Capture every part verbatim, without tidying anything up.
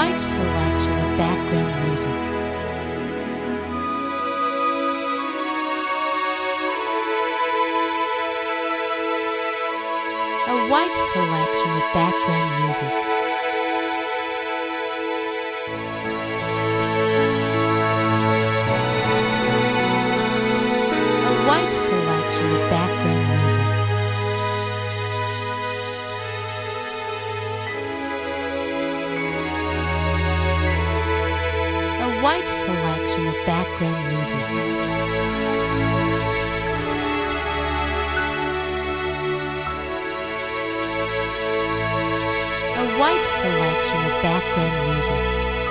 wide selection of background music. A wide selection of background music. A wide selection of background music. A wide selection of background music. A wide selection of background music.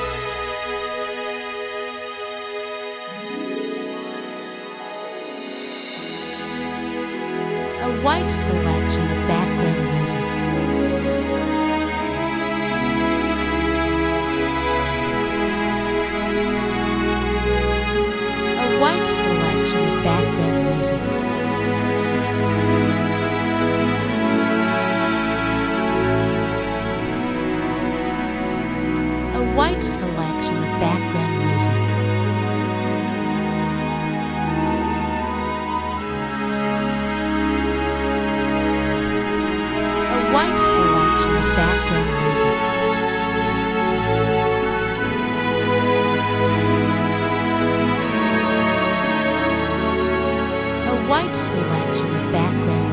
A wide selection of background music. A wide selection of background music. A wide selection of background music. A wide selection of background music. A wide selection of background